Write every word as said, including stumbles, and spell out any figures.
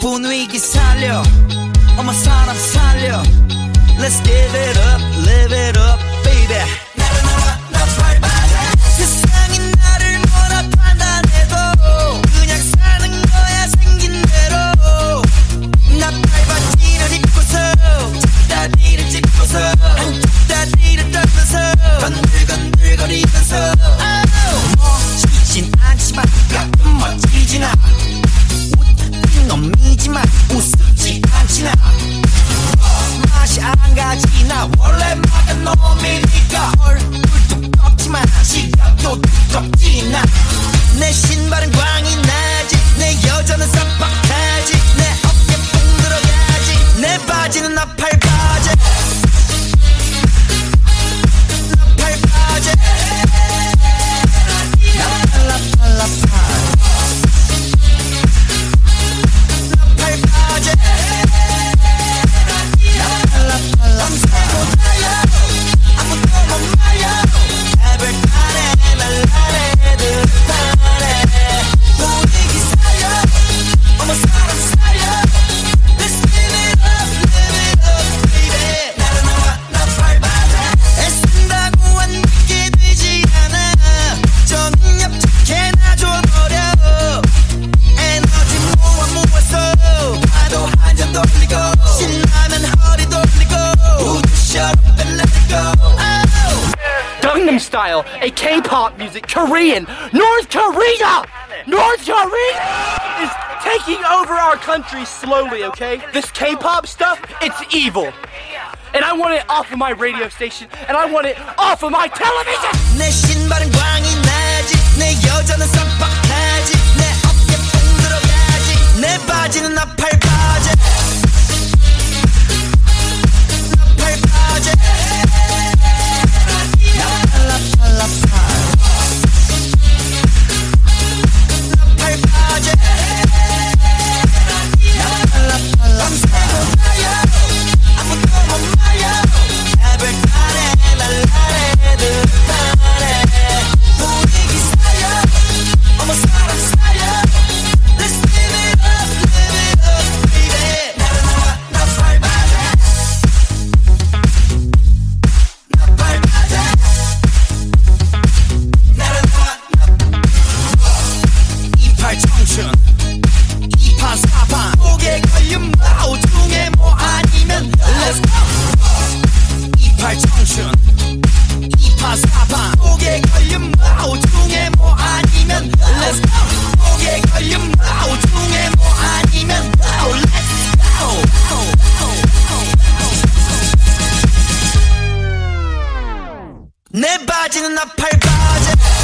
분위기 살려 어머 사람 살려 Let's give it up, live it up, baby. 나른나와 나 밟아줘. 세상이 나를 뭐라 판단해도 그냥 사는 거야 생긴 대로. 나 밟아지를 입고서 다리를 짚고서 한쪽 다리를 떨면서 건들건들거리면서 멋지진 않지만 가끔 멋지진 않아. 웃긴 놈이지만 우습지 않지나. 맛이 안 가지 나 원래 막은 놈이니까. 얼굴도 덥지만 시각도 두껍지 나. 내 신발은 광이 나지 내 여자는 쌈박하지 내 어깨 뽕 들어가지 내 바지는 나팔바지 나팔바지 나팔라팔라팔 나팔바지 Gangnam Style, a K-pop music, Korean, North Korea! North Korea is taking over our country slowly, okay? This K-pop stuff, it's evil. And I want it off of my radio station, and I want it off of my television! 내 신발은 광이 나지 내 여자는 쌈박하지 내 어깨 뽕 들어가지 내 바지는 나팔바지 나팔바지 내 바지는 나팔바지